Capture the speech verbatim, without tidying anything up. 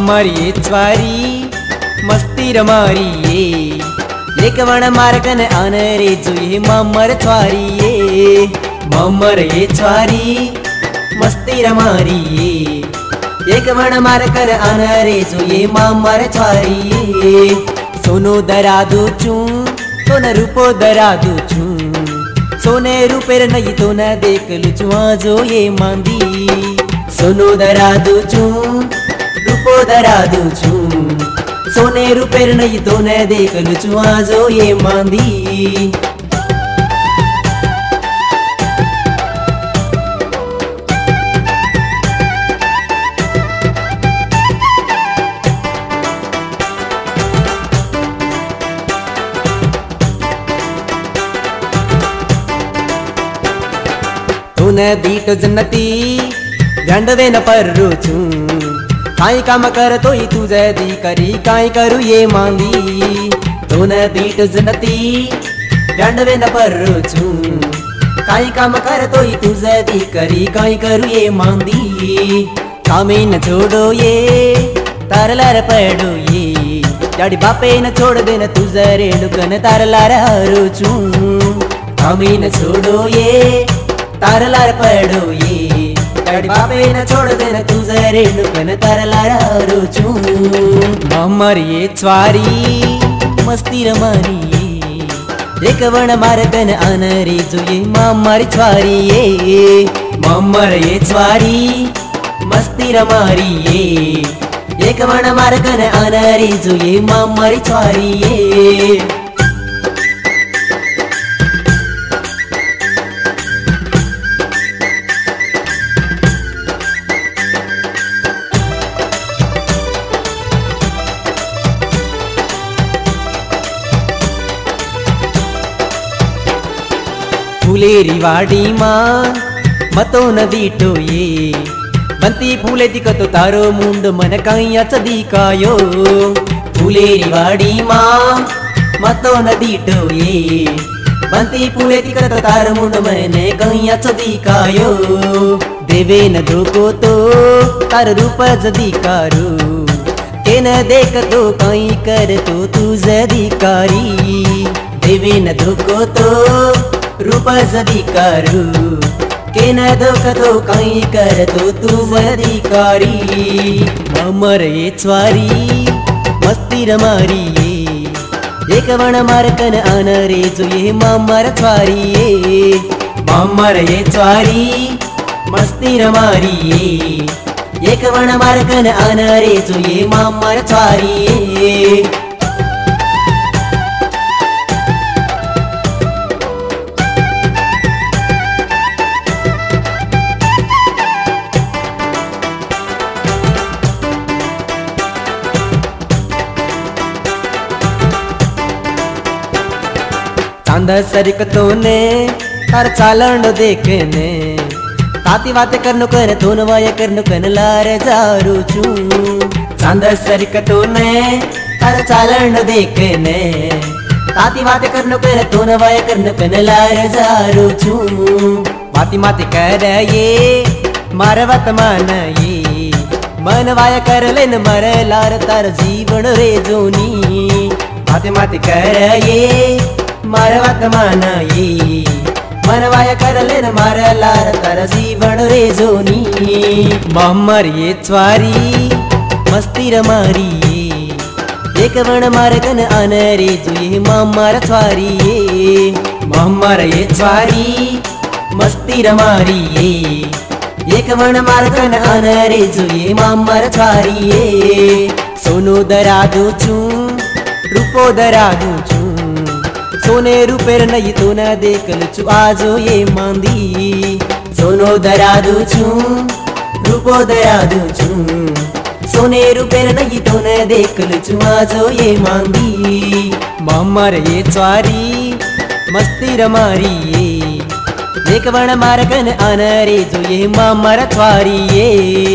मामरी स्वारी मस्ती रमारी एक वण मारकन आनरे जुए मामर छवारी मामर ये छवारी मस्ती रमारी एक वण मारकन आनरे जुए मामर छवारी सोनो दरादू चू सोन रूपो दरादू चू सोने रूपेर नहीं तो न देख लुचुआ जो ये मांदी सोनो दरादू चू रूपो दरादू चू सोने रूपेर नहीं तो न देख लुचुआ जो ये मांदी तूने दीट जन्नती गंडवे न पर्रू चू काई काम कर तो ही तुझे दी करी काई करू ये मांदी तूने दीट जन्नती गंडवे न पर्रू चू काई काम कर तो ही तुझे दी करी काई करू ये मांदी कामी न छोड़ो ये तारलार पड़ो ये जाड़ी बापे न छोड़ देना तुझे रेणुकन तारलार हारू चू कामी न छोड़ो ये तारलार पड़ो ये गाड़ी बापे न छोड़ देना तुझे रेणुकन तारलार हारू चू मामर ये छवारी मस्ती रमारी एक वण मारकन आनरे जुए मामर छवारी ये मामर ये छवारी मस्ती रमारी ये एक वण मारकन आनरे जुए मामर छवारी ये फूलेरी वाड़ी मां मतो न दीटो ये बंती फूले दिखतो तारो मुंड मन कहीं चदी कायो फूलेरी वाड़ी मां मतो न दीटो ये बंती फूले दिखतो तारो मुंड मन कहीं चदी कायो देवे न धोको तो तार रूप जदी कारो के न देख तो कहीं कर तो तू जदी कारी देवे न धोको तो रूप जदी करू के न धोख तो कहीं कर तो तू जदी कारी मामर ये छवारी मस्ती रमारी एक वण मारकन आनरे जो ये मामर छवारी ये मामर ये छवारी मस्ती रमारी एक वण मारकन आनरे जो ये मामर छवारी ये चांद सरकतो ने तार चालन देखने ताती बातें करनो कन धोन वाय करनो कन लार जारू चू चांद सरकतो ने तार चालन देखने ताती बातें करनो कन धोन वाय करनो कन लार जारू चू बाती माती कर ये मारवत मान ये मन वाय कर लेन मर लार तार जीवन रे जोनी बाती माती कर ये मारवत माना ये मनवाय कर लेन मार लार तर जीवन रे जोनी मामर ये छवारी मस्ती रमारी एक वण मारकन आनरे जुए मामर छवारी ये मामर ये छवारी मस्ती रमारी एक वण मारकन आनरे जुए मामर छवारी ये सोनो दरादू चू रूपो दरादू चू सोने रूपेर नहीं तो न देख लुचु आजो ये मांदी सोनो दरादू चू रूपो दरादू चू सोने रूपेर नहीं तो न देख लुचु आजो ये मांदी मामर ये छवारी मस्ती रमारी एक वण मारकन आनरे जो ये मामर छवारी ये